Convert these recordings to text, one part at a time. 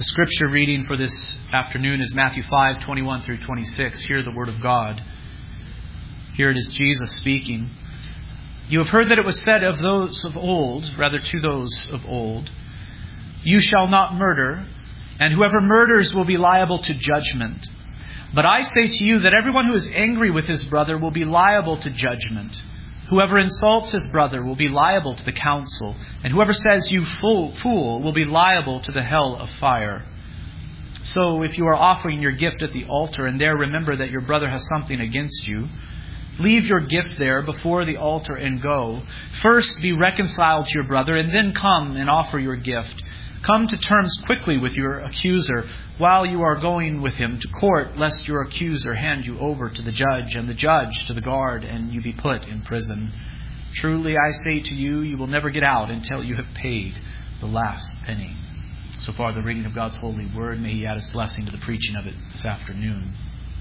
The scripture reading for this afternoon is Matthew 5:21 through 26. Hear the word of God. Here it is Jesus speaking. You have heard that it was said of those of old, rather to those of old, you shall not murder, and whoever murders will be liable to judgment. But I say to you that everyone who is angry with his brother will be liable to judgment. Whoever insults his brother will be liable to the council, and whoever says, you fool, will be liable to the hell of fire. So if you are offering your gift at the altar, and there remember that your brother has something against you, leave your gift there before the altar and go. First be reconciled to your brother, and then come and offer your gift. Come to terms quickly with your accuser while you are going with him to court, lest your accuser hand you over to the judge, and the judge to the guard, and you be put in prison. Truly I say to you, you will never get out until you have paid the last penny. So far the reading of God's holy word. May He add His blessing to the preaching of it this afternoon.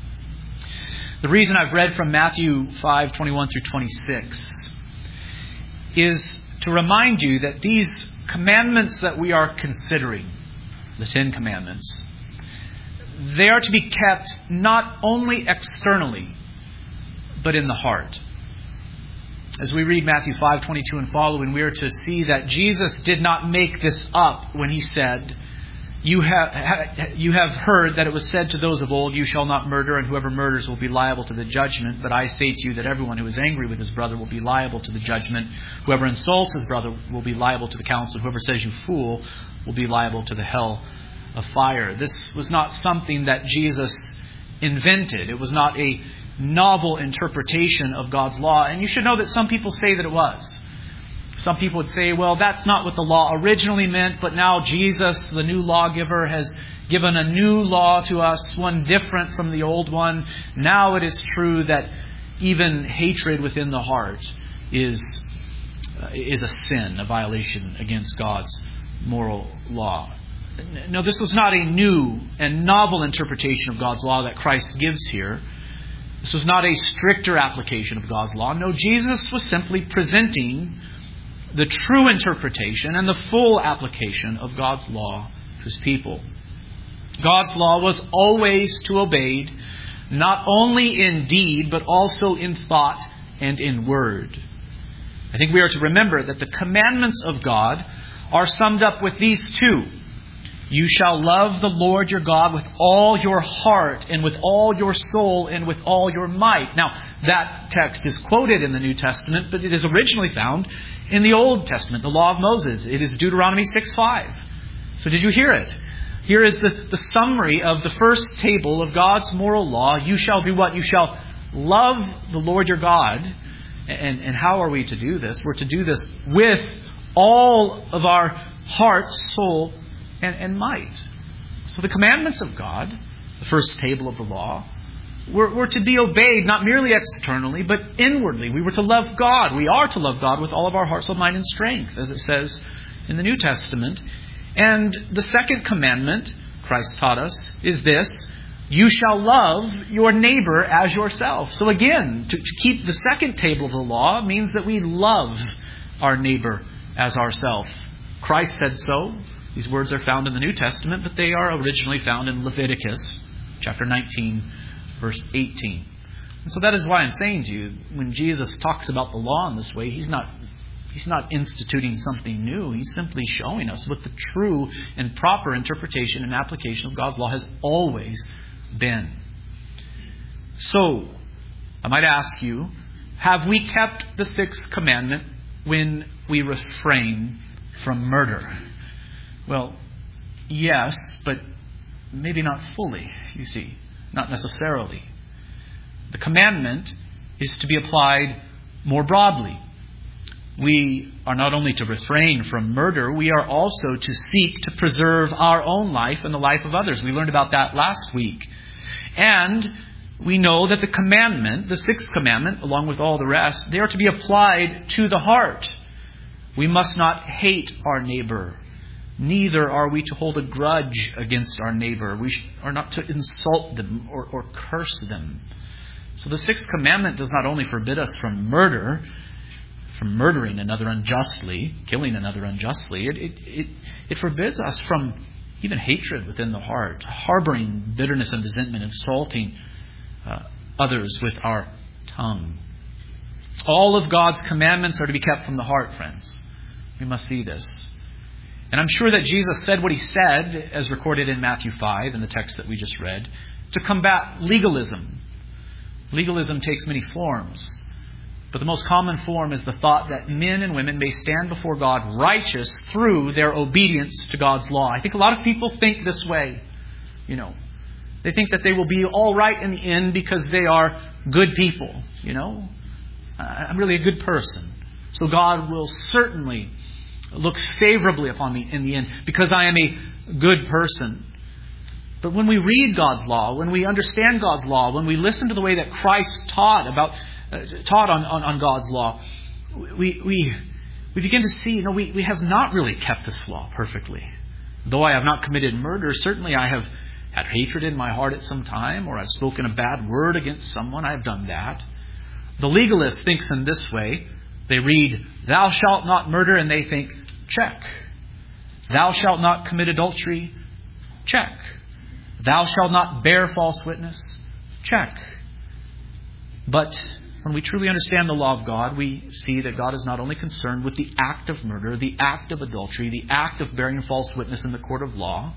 The reason I've read from Matthew 5:21 through 26 is to remind you that these commandments that we are considering, the 10 Commandments, they are to be kept not only externally, but in the heart. As we read Matthew 5:22 and following, we are to see that Jesus did not make this up when He said, You have heard that it was said to those of old, you shall not murder, and whoever murders will be liable to the judgment. But I say to you that everyone who is angry with his brother will be liable to the judgment. Whoever insults his brother will be liable to the council. Whoever says you fool will be liable to the hell of fire. This was not something that Jesus invented. It was not a novel interpretation of God's law. And you should know that some people say that it was. Some people would say, well, that's not what the law originally meant, but now Jesus, the new lawgiver, has given a new law to us, one different from the old one. Now it is true that even hatred within the heart is a sin, a violation against God's moral law. No, this was not a new and novel interpretation of God's law that Christ gives here. This was not a stricter application of God's law. No, Jesus was simply presenting the true interpretation and the full application of God's law to His people. God's law was always to be obeyed, not only in deed, but also in thought and in word. I think we are to remember that the commandments of God are summed up with these two. You shall love the Lord your God with all your heart and with all your soul and with all your might. Now, that text is quoted in the New Testament, but it is originally found in the Old Testament, the Law of Moses. It is Deuteronomy 6:5. So did you hear it? Here is the summary of the first table of God's moral law. You shall do what? You shall love the Lord your God. And how are we to do this? We're to do this with all of our heart, soul, and might. So the commandments of God, the first table of the law, were to be obeyed not merely externally, but inwardly. We were to love God. We are to love God with all of our heart, soul, mind, and strength, as it says in the New Testament. And the second commandment, Christ taught us, is this: you shall love your neighbor as yourself. So again, to keep the second table of the law means that we love our neighbor as ourself. Christ said so. These words are found in the New Testament, but they are originally found in Leviticus chapter 19, verse 18. And so that is why I'm saying to you, when Jesus talks about the law in this way, He's not instituting something new. He's simply showing us what the true and proper interpretation and application of God's law has always been. So, I might ask you, have we kept the sixth commandment when we refrain from murder? Well, yes, but maybe not fully, you see. Not necessarily. The commandment is to be applied more broadly. We are not only to refrain from murder, we are also to seek to preserve our own life and the life of others. We learned about that last week. And we know that the commandment, the sixth commandment, along with all the rest, they are to be applied to the heart. We must not hate our neighbor. Neither are we to hold a grudge against our neighbor. We are not to insult them or curse them. So the sixth commandment does not only forbid us from murder, from murdering another unjustly, killing another unjustly. It forbids us from even hatred within the heart, harboring bitterness and resentment, insulting others with our tongue. All of God's commandments are to be kept from the heart, friends. We must see this. And I'm sure that Jesus said what he said, as recorded in Matthew 5, in the text that we just read, to combat legalism. Legalism takes many forms, but the most common form is the thought that men and women may stand before God righteous through their obedience to God's law. I think a lot of people think this way. They think that they will be all right in the end because they are good people. I'm really a good person. So God will certainly look favorably upon me in the end because I am a good person. But when we read God's law, when we understand God's law, when we listen to the way that Christ taught on God's law, we begin to see, we have not really kept this law perfectly. Though I have not committed murder, certainly I have had hatred in my heart at some time, or I've spoken a bad word against someone. I have done that. The legalist thinks in this way. They read, "Thou shalt not murder," and they think, check. "Thou shalt not commit adultery," check. "Thou shalt not bear false witness," check. But when we truly understand the law of God, we see that God is not only concerned with the act of murder, the act of adultery, the act of bearing false witness in the court of law.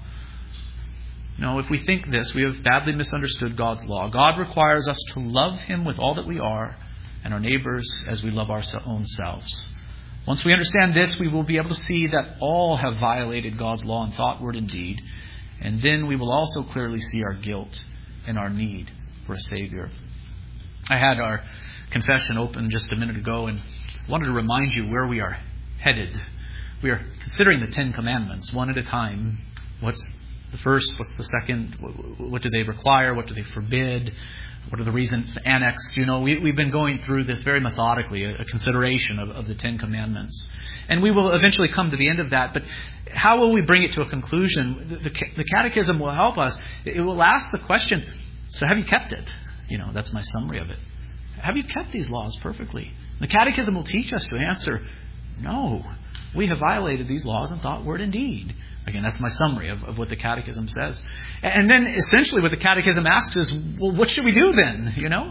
No, if we think this, we have badly misunderstood God's law. God requires us to love Him with all that we are and our neighbors as we love our own selves. Once we understand this, we will be able to see that all have violated God's law in thought, word, and deed. And then we will also clearly see our guilt and our need for a Savior. I had our confession open just a minute ago and wanted to remind you where we are headed. We are considering the 10 Commandments one at a time. What's the first? What's the second? What do they require? What do they forbid? What are the reasons annexed? We've been going through this very methodically, a consideration of the 10 Commandments. And we will eventually come to the end of that. But how will we bring it to a conclusion? The Catechism will help us. It will ask the question, so have you kept it? That's my summary of it. Have you kept these laws perfectly? The Catechism will teach us to answer, no, we have violated these laws in thought, word, and deed. Again, that's my summary of what the Catechism says. And then essentially what the Catechism asks is, well, what should we do then?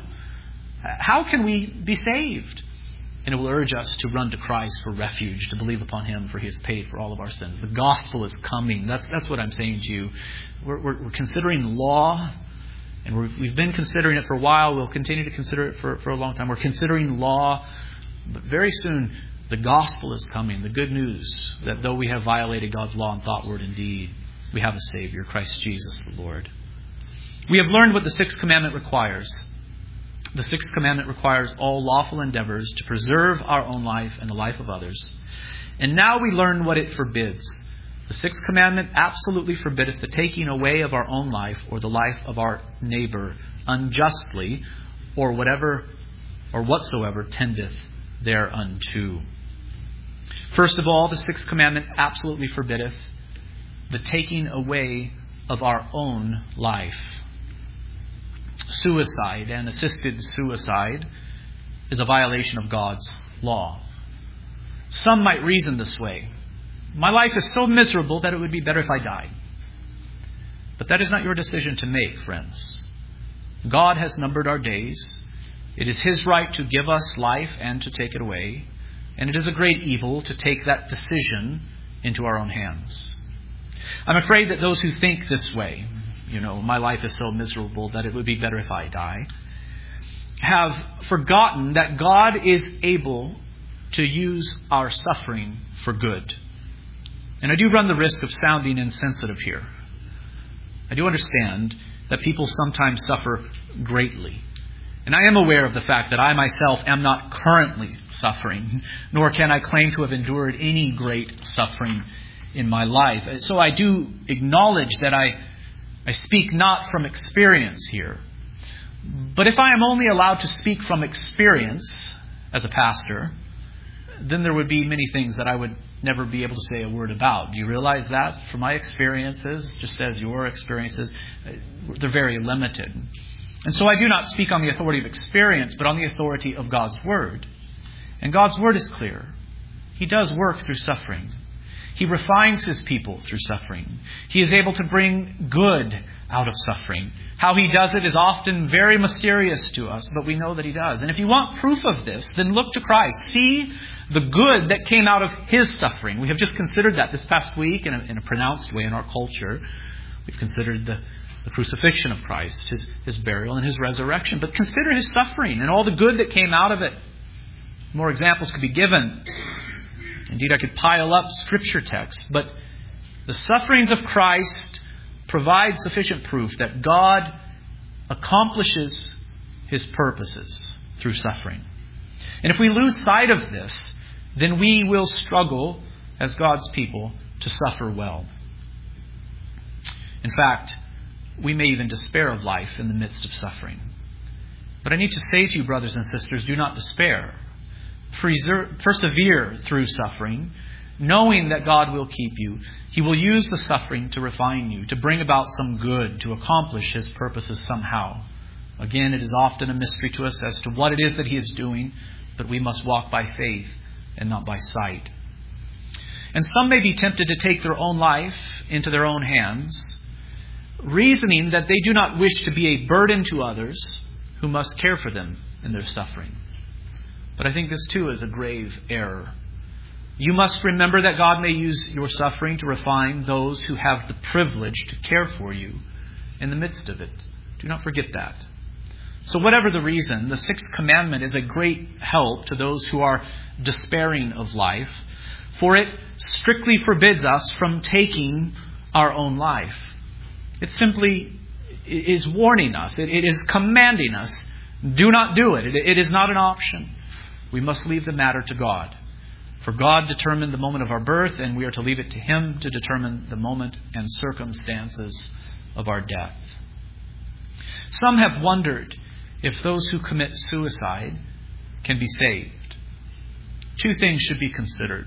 How can we be saved? And it will urge us to run to Christ for refuge, to believe upon Him, for He has paid for all of our sins. The gospel is coming. That's what I'm saying to you. We're considering law, and we've been considering it for a while. We'll continue to consider it for a long time. We're considering law, but very soon the gospel is coming, the good news that though we have violated God's law in thought, word, and deed, we have a Savior, Christ Jesus the Lord. We have learned what the 6th commandment requires. The 6th commandment requires all lawful endeavors to preserve our own life and the life of others. And now we learn what it forbids. The 6th commandment absolutely forbiddeth the taking away of our own life or the life of our neighbor unjustly, or whatever or whatsoever tendeth thereunto. First of all, the 6th commandment absolutely forbiddeth the taking away of our own life. Suicide and assisted suicide is a violation of God's law. Some might reason this way. My life is so miserable that it would be better if I died. But that is not your decision to make, friends. God has numbered our days. It is His right to give us life and to take it away. And it is a great evil to take that decision into our own hands. I'm afraid that those who think this way, my life is so miserable that it would be better if I die, have forgotten that God is able to use our suffering for good. And I do run the risk of sounding insensitive here. I do understand that people sometimes suffer greatly. And I am aware of the fact that I myself am not currently suffering, nor can I claim to have endured any great suffering in my life. So I do acknowledge that I speak not from experience here. But if I am only allowed to speak from experience as a pastor, then there would be many things that I would never be able to say a word about. Do you realize that? From my experiences, just as your experiences, they're very limited. And so I do not speak on the authority of experience, but on the authority of God's Word. And God's Word is clear. He does work through suffering. He refines His people through suffering. He is able to bring good out of suffering. How He does it is often very mysterious to us, but we know that He does. And if you want proof of this, then look to Christ. See the good that came out of His suffering. We have just considered that this past week in a pronounced way in our culture. We've considered the crucifixion of Christ, His burial and His resurrection. But consider His suffering and all the good that came out of it. More examples could be given. Indeed, I could pile up Scripture texts. But the sufferings of Christ provide sufficient proof that God accomplishes His purposes through suffering. And if we lose sight of this, then we will struggle as God's people to suffer well. In fact, we may even despair of life in the midst of suffering. But I need to say to you, brothers and sisters, do not despair. Persevere through suffering, knowing that God will keep you. He will use the suffering to refine you, to bring about some good, to accomplish His purposes somehow. Again, it is often a mystery to us as to what it is that He is doing, but we must walk by faith and not by sight. And some may be tempted to take their own life into their own hands, reasoning that they do not wish to be a burden to others who must care for them in their suffering. But I think this too is a grave error. You must remember that God may use your suffering to refine those who have the privilege to care for you in the midst of it. Do not forget that. So whatever the reason, the sixth commandment is a great help to those who are despairing of life, for it strictly forbids us from taking our own life. It simply is warning us. It is commanding us, do not do it. It is not an option. We must leave the matter to God. For God determined the moment of our birth, and we are to leave it to Him to determine the moment and circumstances of our death. Some have wondered if those who commit suicide can be saved. Two things should be considered.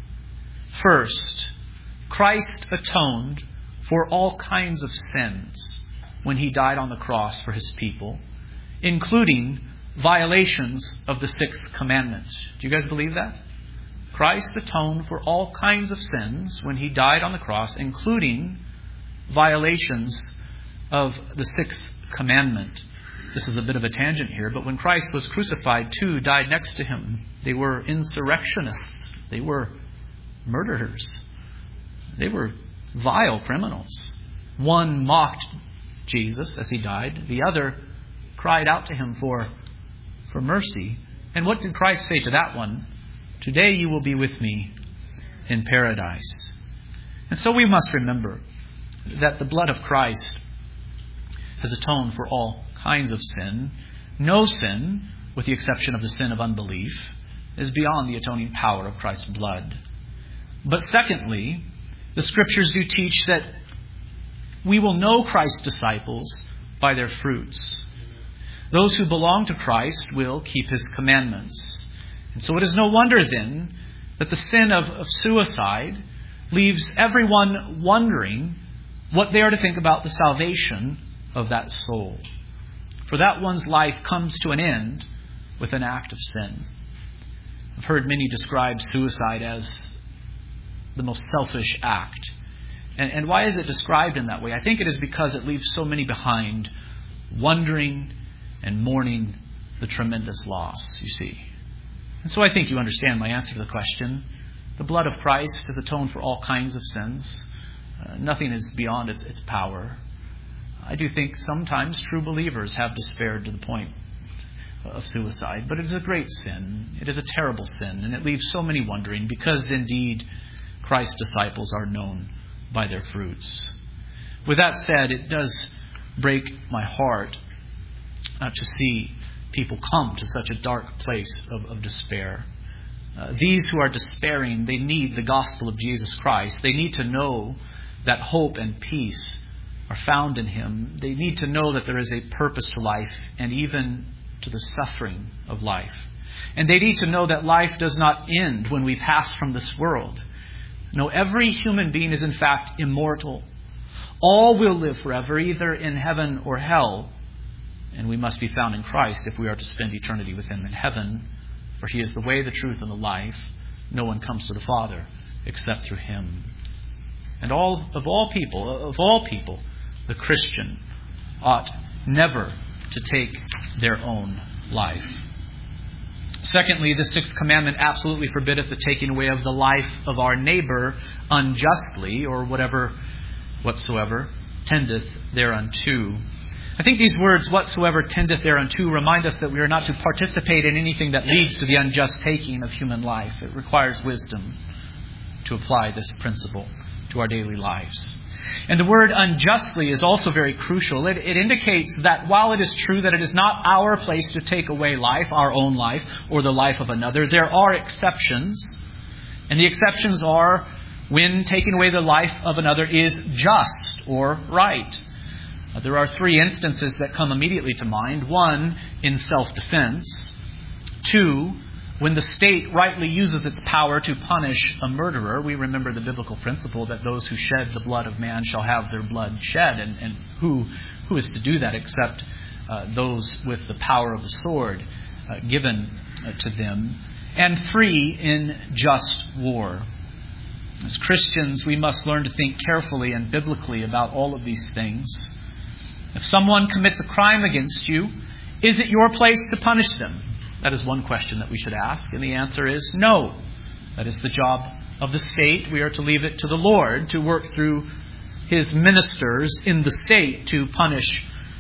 First, Christ atoned for all kinds of sins when He died on the cross for His people, including violations of the sixth commandment. Do you guys believe that? Christ atoned for all kinds of sins when He died on the cross, including violations of the sixth commandment. This is a bit of a tangent here, but when Christ was crucified, two died next to Him. They were insurrectionists. They were murderers. They were vile criminals. One mocked Jesus as He died. The other cried out to Him for mercy. And what did Christ say to that one? Today you will be with me in paradise. And so we must remember that the blood of Christ has atoned for all kinds of sin. No sin, with the exception of the sin of unbelief, is beyond the atoning power of Christ's blood. But secondly, the Scriptures do teach that we will know Christ's disciples by their fruits. Those who belong to Christ will keep His commandments. And so it is no wonder then that the sin of suicide leaves everyone wondering what they are to think about the salvation of that soul. For that one's life comes to an end with an act of sin. I've heard many describe suicide as the most selfish act. And why is it described in that way? I think it is because it leaves so many behind, wondering and mourning the tremendous loss, you see. And so I think you understand my answer to the question. The blood of Christ has atoned for all kinds of sins. Nothing is beyond its power. I do think sometimes true believers have despaired to the point of suicide, but it is a great sin. It is a terrible sin, and it leaves so many wondering because indeed Christ's disciples are known by their fruits. With that said, it does break my heart to see people come to such a dark place of despair. These who are despairing, they need the gospel of Jesus Christ. They need to know that hope and peace are found in Him. They need to know that there is a purpose to life and even to the suffering of life. And they need to know that life does not end when we pass from this world. No, every human being is in fact immortal. All will live forever, either in heaven or hell. And we must be found in Christ if we are to spend eternity with Him in heaven. For He is the way, the truth, and the life. No one comes to the Father except through Him. And of all people, the Christian ought never to take their own life. Secondly, the sixth commandment absolutely forbiddeth the taking away of the life of our neighbor unjustly, or whatsoever tendeth thereunto. I think these words, whatsoever tendeth thereunto, remind us that we are not to participate in anything that leads to the unjust taking of human life. It requires wisdom to apply this principle to our daily lives. And the word unjustly is also very crucial. It indicates that while it is true that it is not our place to take away life, our own life, or the life of another, there are exceptions. And the exceptions are when taking away the life of another is just or right. There are three instances that come immediately to mind. One, in self-defense. Two, when the state rightly uses its power to punish a murderer. We remember the biblical principle that those who shed the blood of man shall have their blood shed. And who is to do that except those with the power of the sword given to them. And three, in just war. As Christians, we must learn to think carefully and biblically about all of these things. If someone commits a crime against you, is it your place to punish them? That is one question that we should ask. And the answer is no. That is the job of the state. We are to leave it to the Lord to work through His ministers in the state to punish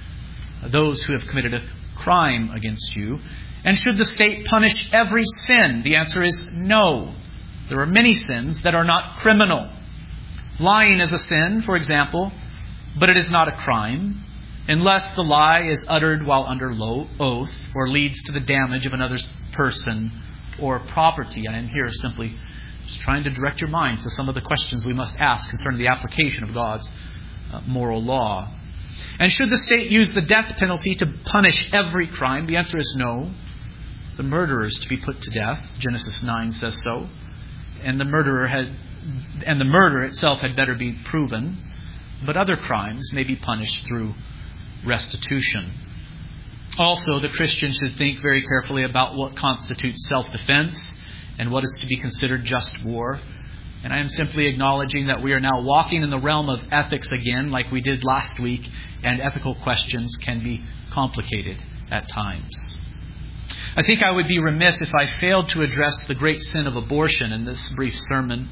those who have committed a crime against you. And should the state punish every sin? The answer is no. There are many sins that are not criminal. Lying is a sin, for example, but it is not a crime unless the lie is uttered while under oath or leads to the damage of another's person or property. And I'm here simply just trying to direct your mind to some of the questions we must ask concerning the application of God's moral law. And should the state use the death penalty to punish every crime? The answer is no. The murderer is to be put to death. Genesis 9 says so. And the murder itself had better be proven. But other crimes may be punished through restitution. Also, the Christian should think very carefully about what constitutes self-defense and what is to be considered just war. And I am simply acknowledging that we are now walking in the realm of ethics again, like we did last week, and ethical questions can be complicated at times. I think I would be remiss if I failed to address the great sin of abortion in this brief sermon.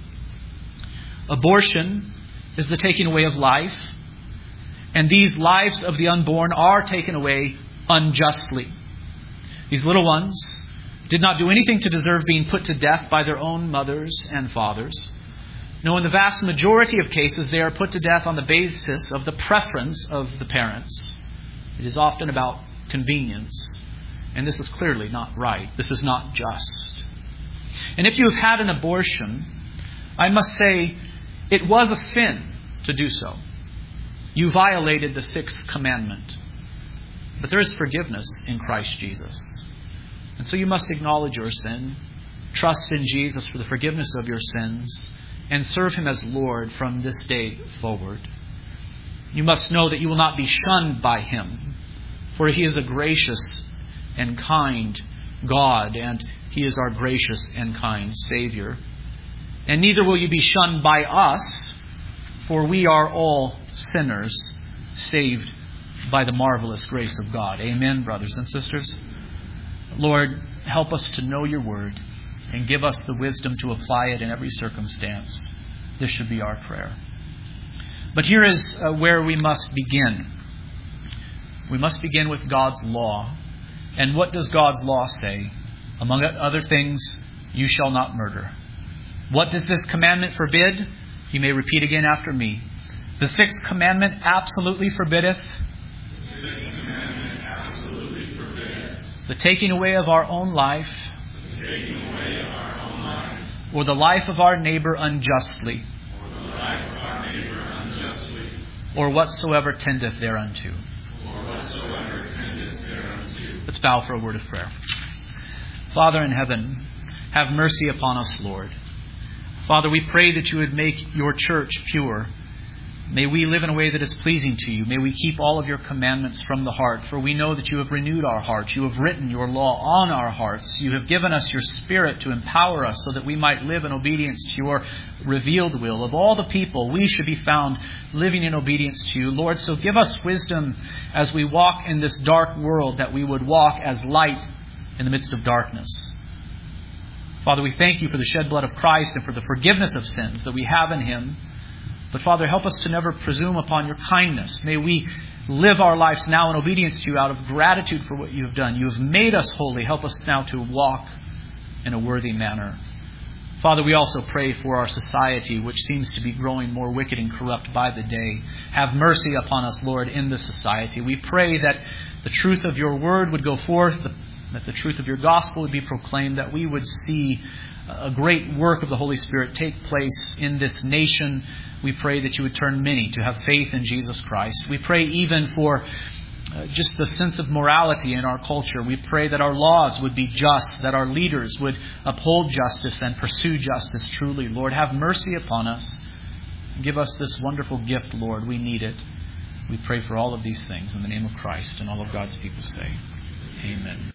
Abortion is the taking away of life. And these lives of the unborn are taken away unjustly. These little ones did not do anything to deserve being put to death by their own mothers and fathers. No, in the vast majority of cases, they are put to death on the basis of the preference of the parents. It is often about convenience. And this is clearly not right. This is not just. And if you have had an abortion, I must say it was a sin to do so. You violated the sixth commandment. But there is forgiveness in Christ Jesus. And so you must acknowledge your sin, trust in Jesus for the forgiveness of your sins, and serve Him as Lord from this day forward. You must know that you will not be shunned by Him, for He is a gracious and kind God, and He is our gracious and kind Savior. And neither will you be shunned by us, for we are all sinners saved by the marvelous grace of God. Amen, brothers and sisters. Lord, help us to know your word and give us the wisdom to apply it in every circumstance. This should be our prayer. But here is where we must begin. We must begin with God's law. And what does God's law say? Among other things, you shall not murder. What does this commandment forbid? You may repeat again after me. The sixth commandment absolutely forbiddeth the taking away of our own life, or the life of our neighbor unjustly, or whatsoever tendeth thereunto. Let's bow for a word of prayer. Father in heaven, have mercy upon us, Lord. Father, we pray that you would make your church pure. May we live in a way that is pleasing to you. May we keep all of your commandments from the heart, for we know that you have renewed our hearts. You have written your law on our hearts. You have given us your Spirit to empower us so that we might live in obedience to your revealed will. Of all the people, we should be found living in obedience to you. Lord, so give us wisdom as we walk in this dark world, that we would walk as light in the midst of darkness. Father, we thank you for the shed blood of Christ and for the forgiveness of sins that we have in Him. But Father, help us to never presume upon your kindness. May we live our lives now in obedience to you out of gratitude for what you have done. You have made us holy. Help us now to walk in a worthy manner. Father, we also pray for our society, which seems to be growing more wicked and corrupt by the day. Have mercy upon us, Lord, in this society. We pray that the truth of your word would go forth, that the truth of your gospel would be proclaimed, that we would see a great work of the Holy Spirit take place in this nation. We pray that you would turn many to have faith in Jesus Christ. We pray even for just the sense of morality in our culture. We pray that our laws would be just, that our leaders would uphold justice and pursue justice truly. Lord, have mercy upon us. Give us this wonderful gift, Lord. We need it. We pray for all of these things in the name of Christ, and all of God's people say, amen.